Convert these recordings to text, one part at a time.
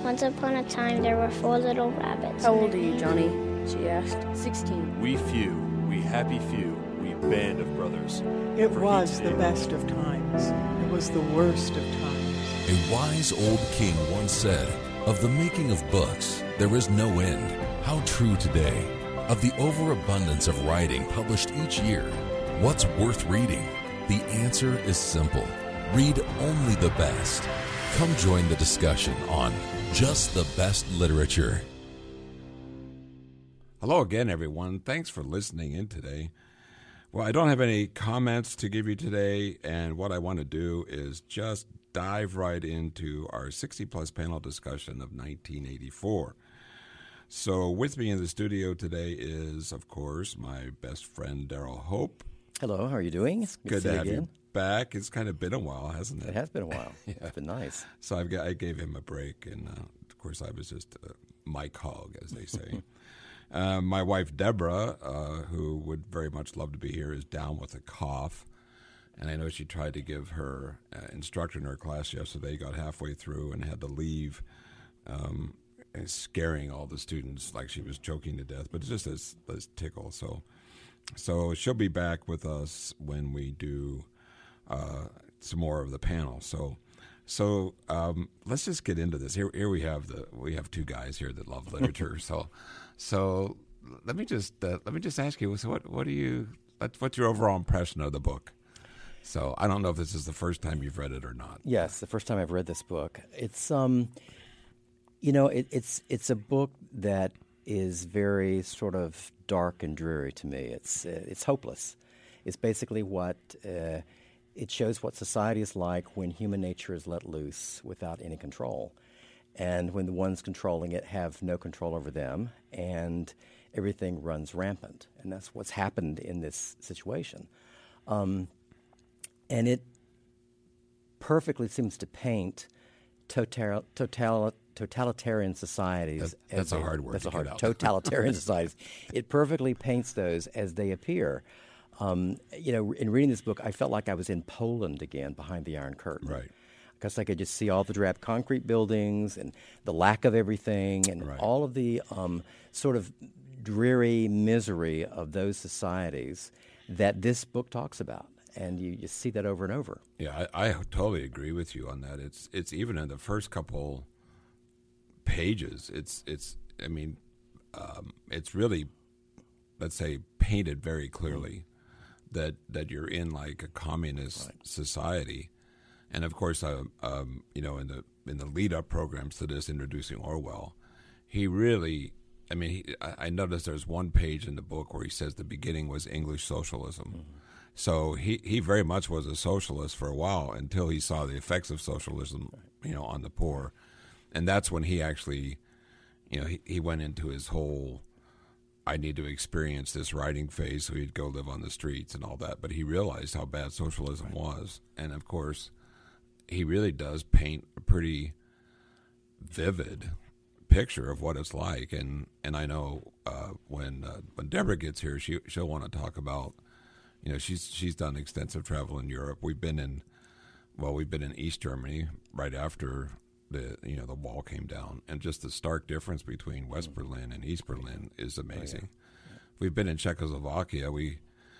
Once upon a time, there were 4 little rabbits. How old are you, Johnny? She asked. 16. We few, we happy few, we band of brothers. It was the best of times. It was the worst of times. A wise old king once said, "Of the making of books, there is no end." How true today. Of the overabundance of writing published each year, what's worth reading? The answer is simple. Read only the best. Come join the discussion on Just the Best Literature. Hello again, everyone. Thanks for listening in today. Well, I don't have any comments to give you today, and what I want to do is just dive right into our 60-plus panel discussion of 1984. So with me in the studio today is, of course, my best friend, Daryl Hope. Hello, how are you doing? It's good to have you back. It's kind of been a while, hasn't it? It has been a while. Yeah. It's been nice. So I gave him a break, and of course I was just a mic hog, as they say. My wife, Deborah, who would very much love to be here, is down with a cough. And I know she tried to give her instructor in her class yesterday, got halfway through and had to leave, scaring all the students like she was choking to death. But it's just this tickle. So she'll be back with us when we do some more of the panel. So let's just get into this. Here we have 2 guys here that love literature. So let me just ask you. So what's your overall impression of the book? So I don't know if this is the first time you've read it or not. Yes, the first time I've read this book. It's it's a book that is very sort of dark and dreary to me. It's hopeless. It's basically what it shows what society is like when human nature is let loose without any control, and when the ones controlling it have no control over them, and everything runs rampant. And that's what's happened in this situation. And it perfectly seems to paint totalitarian societies. That's a hard word. Totalitarian societies. It perfectly paints those as they appear. In reading this book, I felt like I was in Poland again, behind the Iron Curtain. Right. Because I could just see all the drab concrete buildings and the lack of everything and all of the sort of dreary misery of those societies that this book talks about. And you just see that over and over. Yeah, I totally agree with you on that. It's even in the first couple pages. It's really, let's say, painted very clearly that you're in like a communist society. And of course, in the lead up programs to this, introducing Orwell, he really, I noticed there's one page in the book where he says the beginning was English socialism. Mm-hmm. So he very much was a socialist for a while until he saw the effects of socialism, on the poor. And that's when he actually, he went into his whole, I need to experience this writing phase, so he'd go live on the streets and all that. But he realized how bad socialism was. And, of course, he really does paint a pretty vivid picture of what it's like. And I know when Deborah gets here, she'll want to talk about, she's done extensive travel in Europe. We've been in East Germany right after the wall came down, and just the stark difference between West Berlin and East Berlin is amazing. Oh, yeah. We've been in Czechoslovakia. We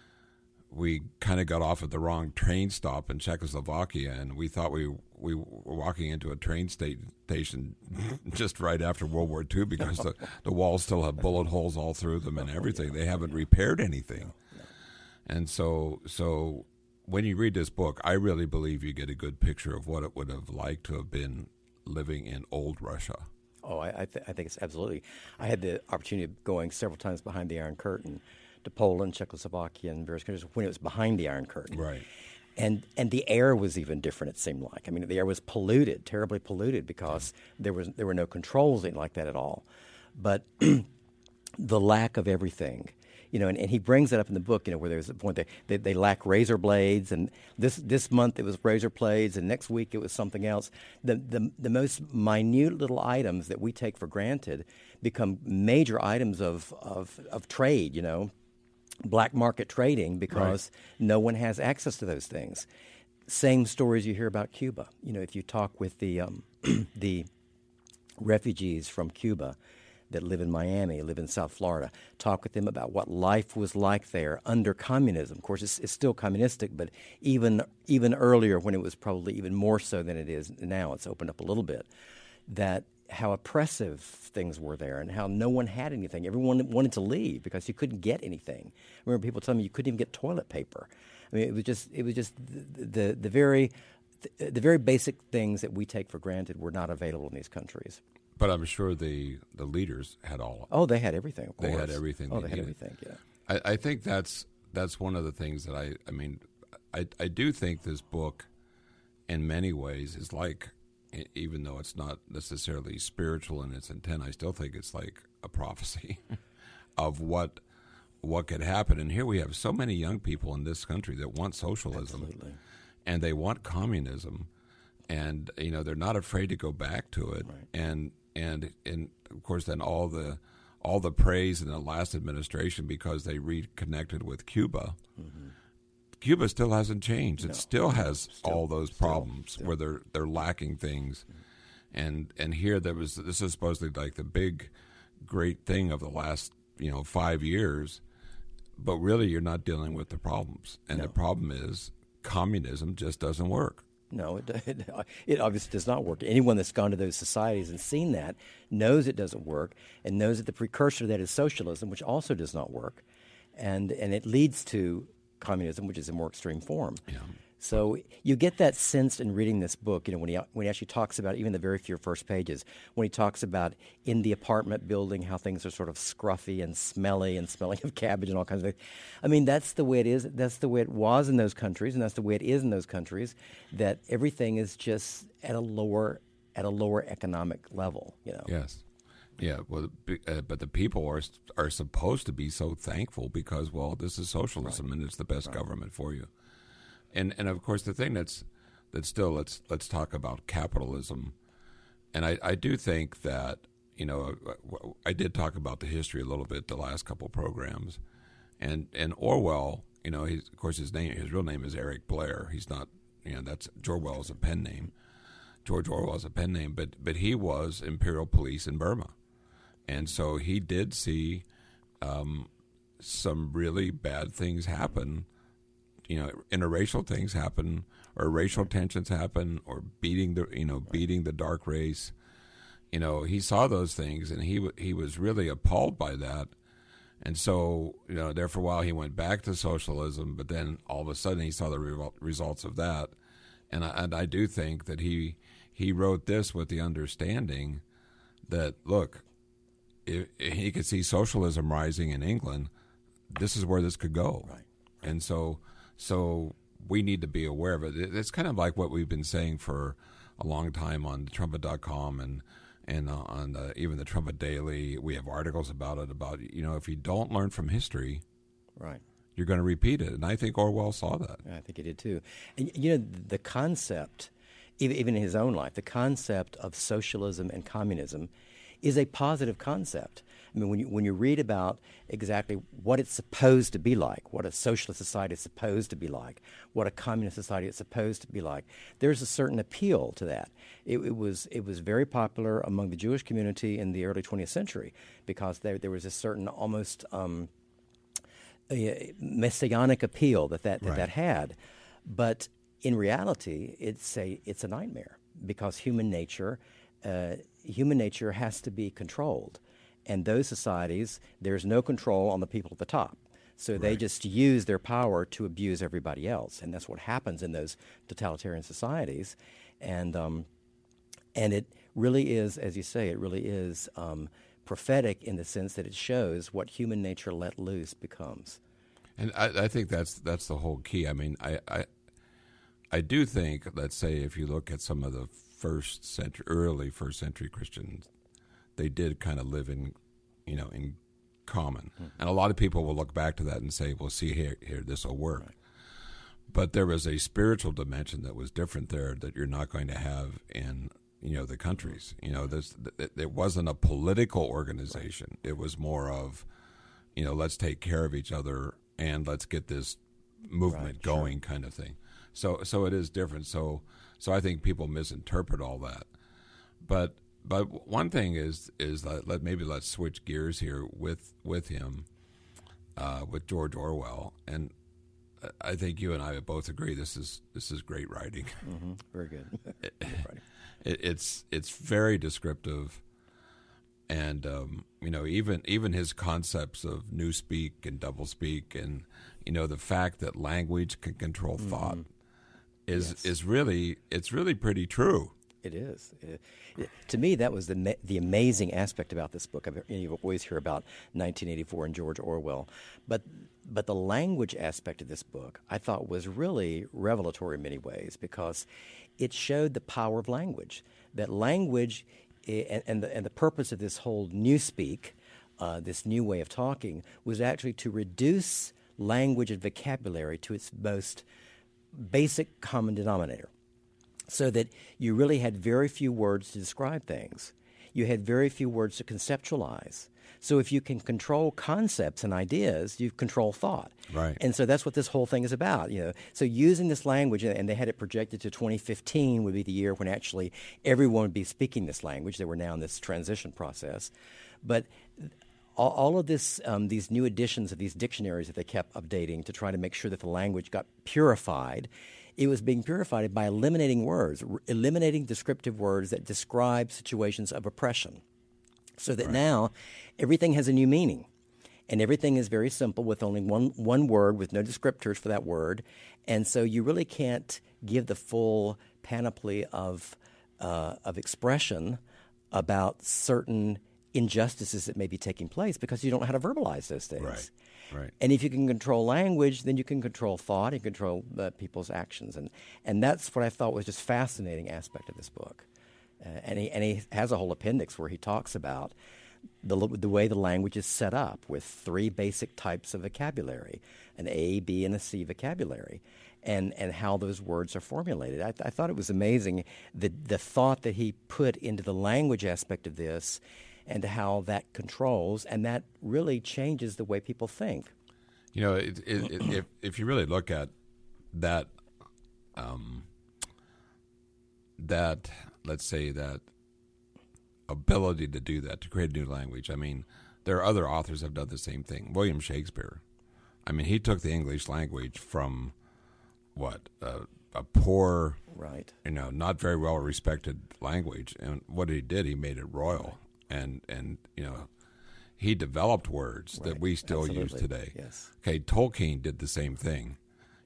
kind of got off at the wrong train stop in Czechoslovakia, and we thought we were walking into a train station just right after World War II because the walls still have bullet holes all through them and everything. They haven't repaired anything. And so when you read this book, I really believe you get a good picture of what it would have liked to have been living in old Russia. Oh, I think it's absolutely. I had the opportunity of going several times behind the Iron Curtain to Poland, Czechoslovakia, and various countries when it was behind the Iron Curtain. Right. And the air was even different, it seemed like. The air was polluted, terribly polluted, because there were no controls like that at all. But the lack of everything. And he brings that up in the book, where there's a point they lack razor blades, and this month it was razor blades, and next week it was something else. The most minute little items that we take for granted become major items of trade, black market trading, because no one has access to those things. Same stories you hear about Cuba. If you talk with the refugees from Cuba that live in Miami, live in South Florida, talk with them about what life was like there under communism. Of course, it's still communistic, but even earlier, when it was probably even more so than it is now, it's opened up a little bit, that how oppressive things were there and how no one had anything. Everyone wanted to leave because you couldn't get anything. I remember people telling me you couldn't even get toilet paper. I mean, it was just the very basic things that we take for granted were not available in these countries. But I'm sure the leaders had all of it. Oh, they had everything, of course. They had everything. Oh, they had everything, yeah. I think that's one of the things that I do think this book in many ways is like, even though it's not necessarily spiritual in its intent, I still think it's like a prophecy of what could happen. And here we have so many young people in this country that want socialism. Absolutely. And they want communism, and they're not afraid to go back to it. Right. And of course, then all the praise in the last administration because they reconnected with Cuba. Mm-hmm. Cuba still hasn't changed. It still has all those problems where they're lacking things. Mm-hmm. And here this is supposedly like the big, great thing of the last 5 years, but really you're not dealing with the problems. And the problem is communism just doesn't work. No, it obviously does not work. Anyone that's gone to those societies and seen that knows it doesn't work and knows that the precursor to that is socialism, which also does not work. And it leads to communism, which is a more extreme form. Yeah. So you get that sense in reading this book, when he actually talks about, even the very few first pages, when he talks about in the apartment building how things are sort of scruffy and smelling of cabbage and all kinds of things. I mean, that's the way it is. That's the way it was in those countries, and that's the way it is in those countries, that everything is just at a lower economic level, Yes. Yeah, well, but the people are supposed to be so thankful because, well, this is socialism and it's the best government for you. And of course, the thing that's still, let's talk about capitalism. And I do think that, I did talk about the history a little bit the last couple programs. And Orwell, of course, his real name is Eric Blair. He's not, that's George Orwell is a pen name. George Orwell is a pen name, but he was Imperial Police in Burma. And so he did see some really bad things happen. Interracial things happen, or racial tensions happen, or beating the dark race. He saw those things, and he was really appalled by that. And so, there for a while he went back to socialism, but then all of a sudden he saw the results of that. And I do think that he wrote this with the understanding that, look, if he could see socialism rising in England, this is where this could go. Right. And so we need to be aware of it. It's kind of like what we've been saying for a long time on Trumpet.com and on even the Trumpet Daily. We have articles about it, about, if you don't learn from history, right, you're going to repeat it. And I think Orwell saw that. I think he did too. And, the concept, even in his own life, the concept of socialism and communism is a positive concept. I mean, when you read about exactly what it's supposed to be like, what a socialist society is supposed to be like, what a communist society is supposed to be like, there's a certain appeal to that. It was very popular among the Jewish community in the early 20th century because there was a certain almost messianic appeal that had. But in reality, it's a nightmare because human nature has to be controlled. And those societies, there's no control on the people at the top. So they just use their power to abuse everybody else. And that's what happens in those totalitarian societies. And it really is, as you say, it really is prophetic in the sense that it shows what human nature let loose becomes. And I think that's the whole key. I mean, I do think, let's say, if you look at some of the early first century Christians, they did kind of live in common. Mm-hmm. And a lot of people will look back to that and say, well, see here, this will work. Right. But there was a spiritual dimension that was different there that you're not going to have in, the countries. It wasn't a political organization. Right. It was more of, let's take care of each other and let's get this movement going kind of thing. So it is different. So I think people misinterpret all that. But But one thing is let's switch gears here with him, with George Orwell, and I think you and I both agree this is great writing. Mm-hmm. Very good. It's very descriptive, and even his concepts of newspeak and doublespeak, and the fact that language can control thought is really pretty true. It is. To me, that was the amazing aspect about this book. You always hear about 1984 and George Orwell, but the language aspect of this book I thought was really revelatory in many ways, because it showed the power of language. That language and the purpose of this whole newspeak, this new way of talking, was actually to reduce language and vocabulary to its most basic common denominator, so that you really had very few words to describe things. You had very few words to conceptualize. So if you can control concepts and ideas, you control thought. Right. And so that's what this whole thing is about. So using this language, and they had it projected to 2015 would be the year when actually everyone would be speaking this language. They were now in this transition process. But all of this, these new editions of these dictionaries that they kept updating to try to make sure that the language got purified, it was being purified by eliminating words, eliminating descriptive words that describe situations of oppression, so that now everything has a new meaning, and everything is very simple with only one word with no descriptors for that word, and so you really can't give the full panoply of expression about certain injustices that may be taking place because you don't know how to verbalize those things. Right. And if you can control language, then you can control thought and control people's actions. And that's what I thought was just fascinating aspect of this book. And he has a whole appendix where he talks about the way the language is set up with three basic types of vocabulary, an A, B, and a C vocabulary, and how those words are formulated. I thought it was amazing the thought that he put into the language aspect of this, and how that controls, and that really changes the way people think. If you really look at that, let's say that ability to do that, to create a new language. I mean, there are other authors that have done the same thing. William Shakespeare. I mean, he took the English language from a poor, not very well respected language, and what he did, he made it royal. And he developed words that we still use today. Yes. Okay, Tolkien did the same thing.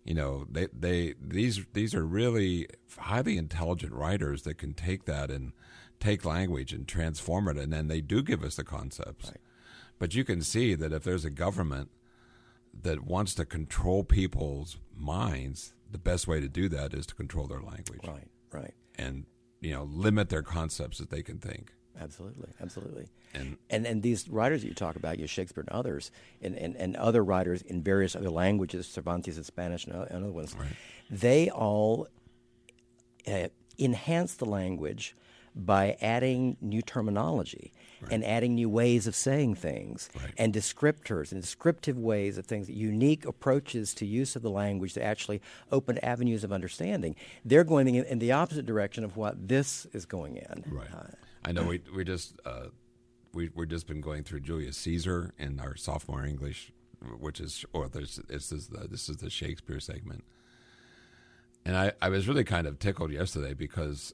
These are really highly intelligent writers that can take that and take language and transform it, and then they do give us the concepts. Right. But you can see that if there's a government that wants to control people's minds, the best way to do that is to control their language. Right. And limit their concepts that they can think. Absolutely. And these writers that you talk about, Shakespeare and others, and other writers in various other languages, Cervantes in Spanish and other ones, they all enhance the language by adding new terminology and adding new ways of saying things and descriptors and descriptive ways of things, unique approaches to use of the language that actually open avenues of understanding. They're going in the opposite direction of what this is going in. Right. I know we've just been going through Julius Caesar in our sophomore English, which is this is the Shakespeare segment, and I was really kind of tickled yesterday because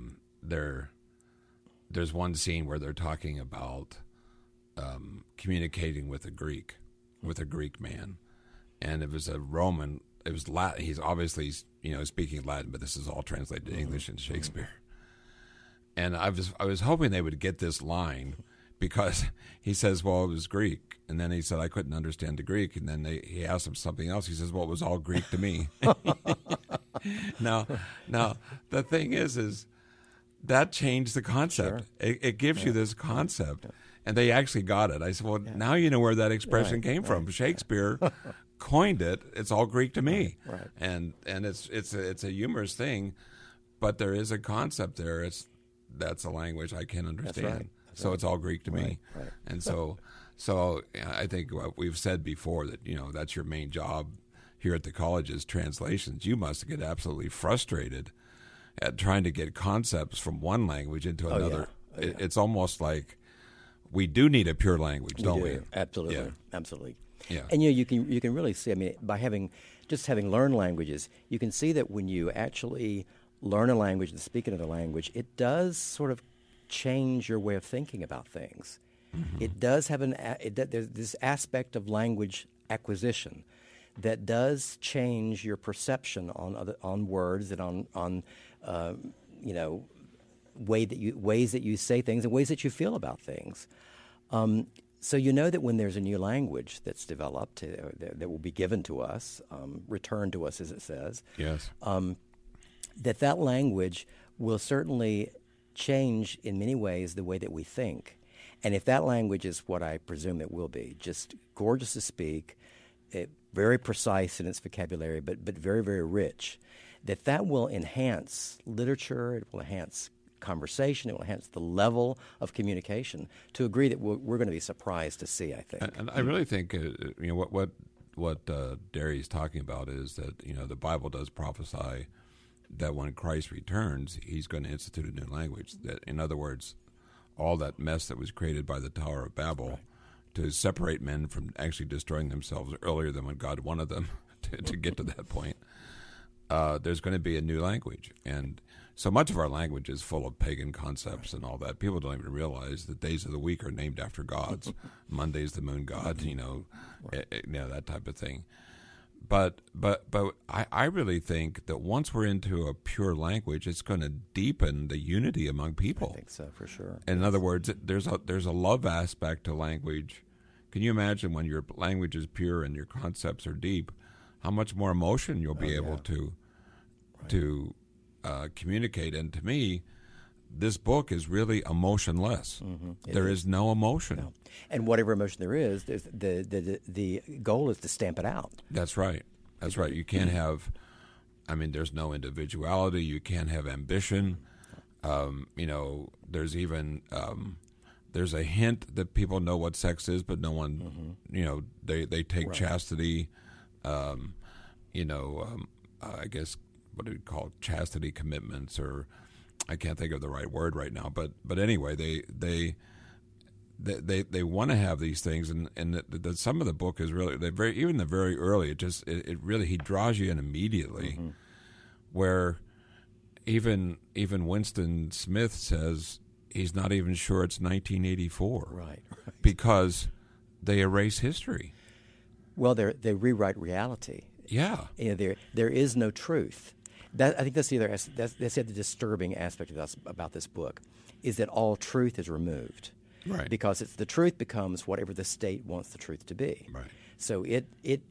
there's one scene where they're talking about communicating with a Greek man, and it was a Roman. It was Latin. He's obviously speaking Latin, but this is all translated to English in Shakespeare. And I was hoping they would get this line, because he says, well, it was Greek. And then he said, I couldn't understand the Greek. And then he asked him something else. He says, well, it was all Greek to me. Now, the thing is that changed the concept. Sure. It gives you this concept. And they actually got it. I said, well, now you know where that expression came from. Shakespeare coined it. It's all Greek to me. Right. And it's a humorous thing, but there is a concept there. That's a language I can't understand. So it's all Greek to me. Right. And so I think what we've said before, that that's your main job here at the college is translations. You must get absolutely frustrated at trying to get concepts from one language into another it's almost like we do need a pure language, don't we? Absolutely, Yeah. absolutely. Yeah. And you can really see. I mean, by having learned languages, you can see that when you actually learn a language and speak another language, it does sort of change your way of thinking about things. Mm-hmm. It does have there's this aspect of language acquisition that does change your perception on words and on ways that you say things and ways that you feel about things. So you know that when there's a new language that's developed that will be given to us, returned to us, as it says. Yes. That language will certainly change in many ways the way that we think. And if that language is what I presume it will be, just gorgeous to speak, very precise in its vocabulary, but very, very rich, that will enhance literature, it will enhance conversation, it will enhance the level of communication to a degree that we're going to be surprised to see, I think. And I really think what Derry's talking about is that the Bible does prophesy that when Christ returns, he's going to institute a new language. That, in other words, all that mess that was created by the Tower of Babel to separate men from actually destroying themselves earlier than when God wanted them to get to that point, there's going to be a new language. And so much of our language is full of pagan concepts and all that. People don't even realize that days of the week are named after gods. Monday's the moon god, that type of thing. But I really think that once we're into a pure language, it's going to deepen the unity among people. I think so, for sure. In other words, there's a love aspect to language. Can you imagine when your language is pure and your concepts are deep, how much more emotion you'll be able to communicate? And to me, this book is really emotionless. Mm-hmm. There is no emotion. No. And whatever emotion there is, the goal is to stamp it out. That's right. That's right. You can't have, there's no individuality. You can't have ambition. There's even, there's a hint that people know what sex is, but no one, they take chastity, I guess, what do we call it? Chastity commitments, or I can't think of the right word right now, but anyway, they want to have these things, and some of the book is really even the very early. It really he draws you in immediately, where even Winston Smith says he's not even sure it's 1984, right. Because they erase history. Well, they rewrite reality. Yeah, there is no truth. I think that's the other. That's the disturbing aspect about this book, is that all truth is removed, right? Because the truth becomes whatever the state wants the truth to be, right? So it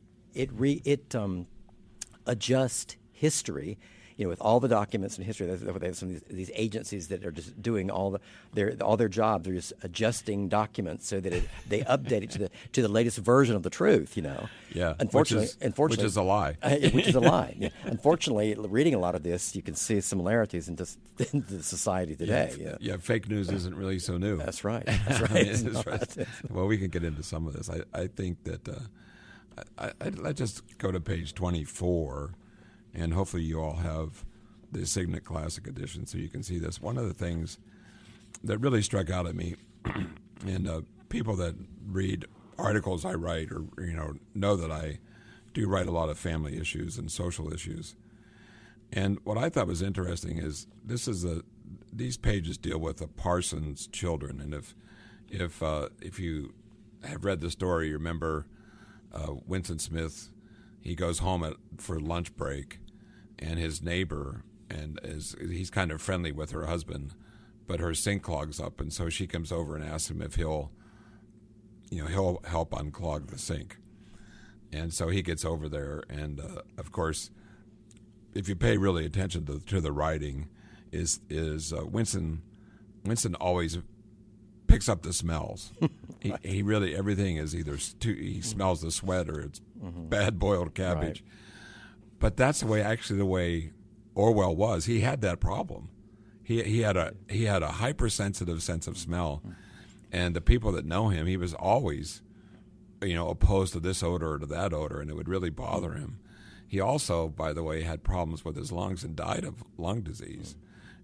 adjusts history, with all the documents in history. There's some of these agencies that are just doing all their jobs. They're just adjusting documents so that they update it to the latest version of the truth. Yeah. Unfortunately, which is a lie. Which is a lie. Yeah. Unfortunately, reading a lot of this, you can see similarities in the society today. Yeah. Fake news isn't really so new. That's right. That's right. That's right. Well, we can get into some of this. I think that let's just go to page 24. And hopefully you all have the Signet Classic Edition so you can see this. One of the things that really struck out at me, and people that read articles I write or know that I do write a lot of family issues and social issues. And what I thought was interesting is these pages deal with the Parsons children. And if you have read the story, you remember Winston Smith. He goes home for lunch break. And his neighbor, he's kind of friendly with her husband, but her sink clogs up, and so she comes over and asks him if he'll help unclog the sink. And so he gets over there, and of course, if you pay really attention to the writing, is Winston always picks up the smells. Right. He really, everything is either he smells the sweat or it's bad boiled cabbage. Right. But that's the way Orwell was. He had that problem. He had a hypersensitive sense of smell, and the people that know him, he was always, opposed to this odor or to that odor, and it would really bother him. He also, by the way, had problems with his lungs and died of lung disease,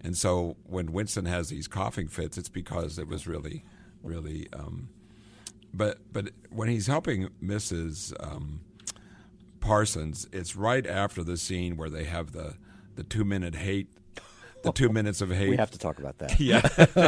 And so when Winston has these coughing fits, it's because it was really, really. But when he's helping Mrs. Parsons, it's right after the scene where they have the 2-minute hate, the 2 minutes of hate. We have to talk about that. Yeah,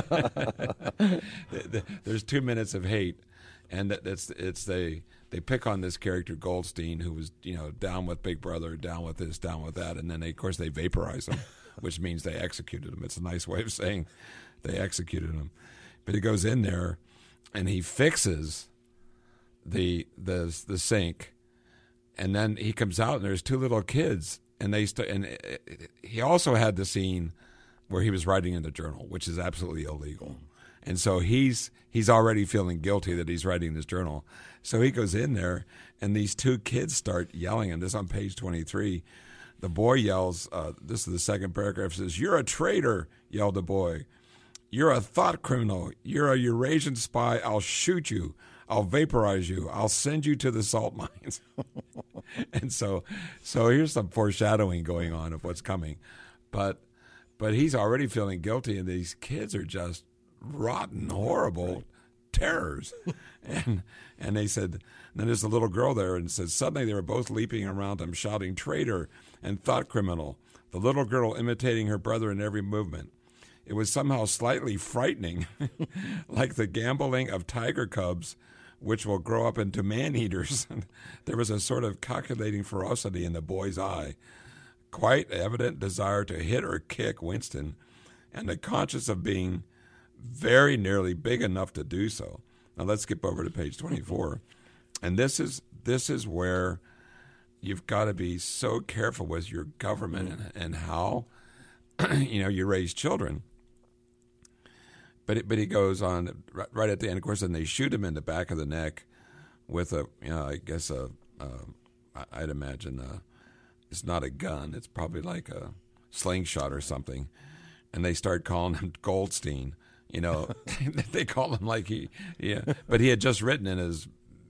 there's 2 minutes of hate, and they pick on this character Goldstein, who was down with Big Brother, down with this, down with that, and then of course they vaporize him, which means they executed him. It's a nice way of saying they executed him. But he goes in there, and he fixes the sink, and then he comes out, and there's 2 little kids, and he also had the scene where he was writing in the journal, which is absolutely illegal. And so he's already feeling guilty that he's writing this journal. So he goes in there, and these 2 kids start yelling, and this is on page 23. The boy yells, this is the second paragraph, says, "You're a traitor," yelled the boy. "You're a thought criminal. You're a Eurasian spy. I'll shoot you. I'll vaporize you. I'll send you to the salt mines." And so here's some foreshadowing going on of what's coming. But he's already feeling guilty, and these kids are just rotten, horrible terrors. And they said, and then there's a little girl there, and says, "Suddenly they were both leaping around him, shouting 'traitor' and 'thought criminal,' the little girl imitating her brother in every movement. It was somehow slightly frightening, like the gamboling of tiger cubs, which will grow up into man-eaters." There was a sort of calculating ferocity in the boy's eye, quite evident desire to hit or kick Winston, and the conscience of being very nearly big enough to do so. Now let's skip over to page 24. And this is where you've got to be so careful with your government and how you raise children. But he goes on right at the end, of course, and they shoot him in the back of the neck with I'd imagine it's not a gun. It's probably like a slingshot or something. And they start calling him Goldstein. They call him like but he had just written in his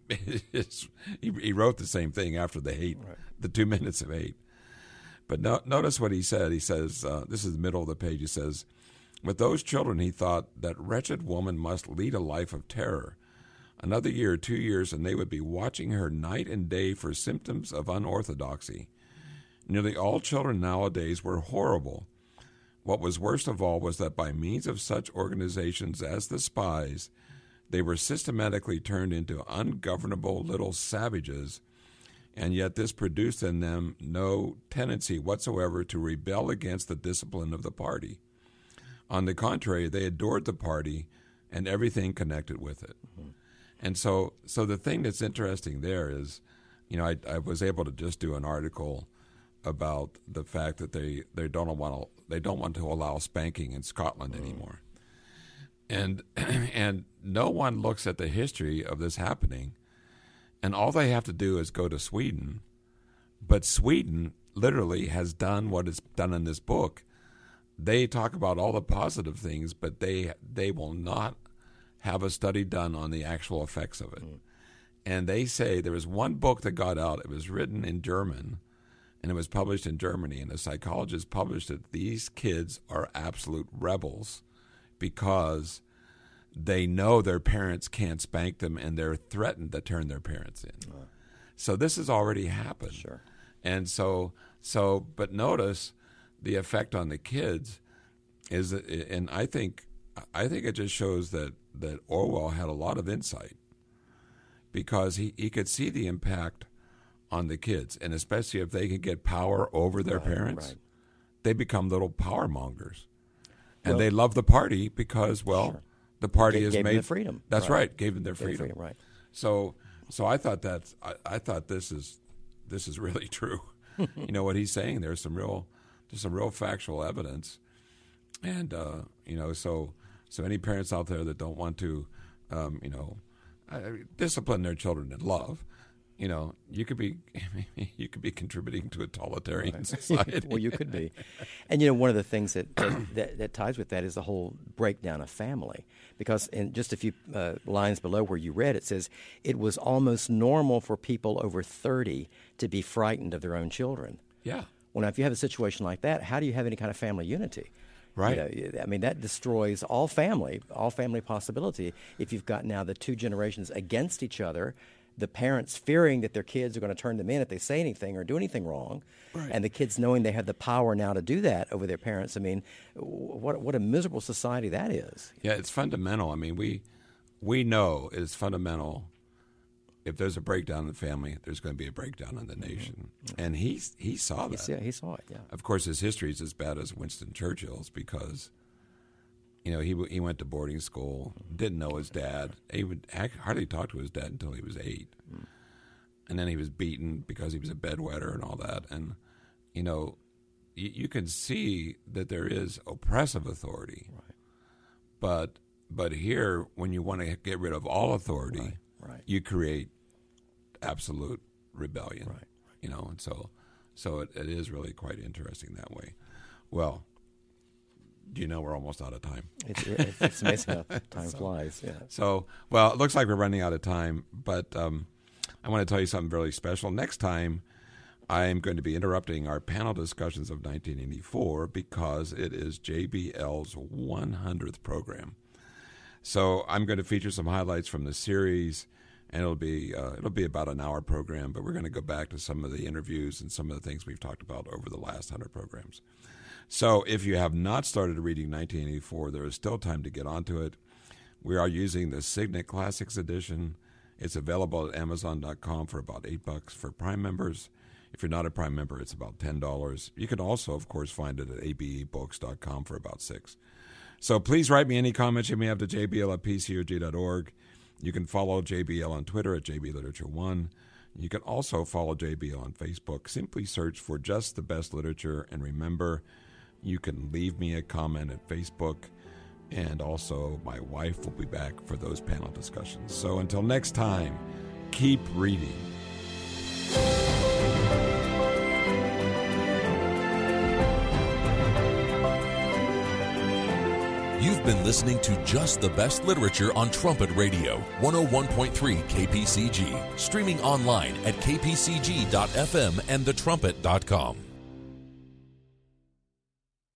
he wrote the same thing after the hate, right. The 2 minutes of hate. But notice what he said. He says, this is the middle of the page, he says, "With those children, he thought, that wretched woman must lead a life of terror. Another year, 2 years, and they would be watching her night and day for symptoms of unorthodoxy. Nearly all children nowadays were horrible. What was worst of all was that by means of such organizations as the spies, they were systematically turned into ungovernable little savages, and yet this produced in them no tendency whatsoever to rebel against the discipline of the party. On the contrary, they adored the party and everything connected with it." Mm-hmm. And so the thing that's interesting there is, I was able to just do an article about the fact that they don't want to allow spanking in Scotland anymore, and no one looks at the history of this happening, and all they have to do is go to Sweden, but Sweden literally has done what is done in this book. They talk about all the positive things, but they will not have a study done on the actual effects of it. And they say there was one book that got out. It was written in German, and it was published in Germany, and a psychologist published it. These kids are absolute rebels because they know their parents can't spank them, and they're threatened to turn their parents in. So this has already happened. Sure. And but notice the effect on the kids is, and I think it just shows that Orwell had a lot of insight, because he could see the impact on the kids, and especially if they can get power over their parents, right. They become little power mongers, and they love the party because, sure. The party has gave made them the freedom. That's right, gave them their freedom. Right. So I thought I thought this is really true. What he's saying, there's some real factual evidence, and so any parents out there that don't want to discipline their children in love, you could be contributing to a totalitarian society. Well, you could be. And one of the things that ties with that is the whole breakdown of family, because in just a few lines below where you read, it says it was almost normal for people over 30 to be frightened of their own children. Yeah. Well, now if you have a situation like that, how do you have any kind of family unity? Right. You know, I mean, that destroys all family possibility. If you've got now the two generations against each other, the parents fearing that their kids are going to turn them in if they say anything or do anything wrong, Right. and the kids knowing they have the power now to do that over their parents. I mean, what a miserable society that is. Yeah, it's fundamental. I mean, we know it's fundamental. If there's a breakdown in the family, there's going to be a breakdown in the nation. Mm-hmm. And he saw that. He saw it, yeah. Of course, his history is as bad as Winston Churchill's because, you know, he went to boarding school, didn't know his dad. He would hardly talk to his dad until he was 8. Mm. And then he was beaten because he was a bedwetter and all that. And, you know, you can see that there is oppressive authority. Right. But here, when you want to get rid of all authority, right. You create absolute rebellion. Right. You know, and so it is really quite interesting that way. Well, do you know we're almost out of time? It's amazing how time flies. Yeah. So, well, it looks like we're running out of time, but I want to tell you something really special. Next time, I am going to be interrupting our panel discussions of 1984 because it is JBL's 100th program. So I'm going to feature some highlights from the series, and it'll be about an hour program, but we're going to go back to some of the interviews and some of the things we've talked about over the last 100 programs. So if you have not started reading 1984, there is still time to get onto it. We are using the Signet Classics edition. It's available at Amazon.com for about $8 for Prime members. If you're not a Prime member, it's about $10. You can also, of course, find it at abebooks.com for about $6. So please write me any comments you may have to jbl@pcog.org. You can follow JBL on Twitter at JBLiterature1. You can also follow JBL on Facebook. Simply search for Just the Best Literature. And remember, you can leave me a comment at Facebook. And also, my wife will be back for those panel discussions. So until next time, keep reading. You've been listening to Just the Best Literature on Trumpet Radio, 101.3 KPCG, streaming online at kpcg.fm and thetrumpet.com.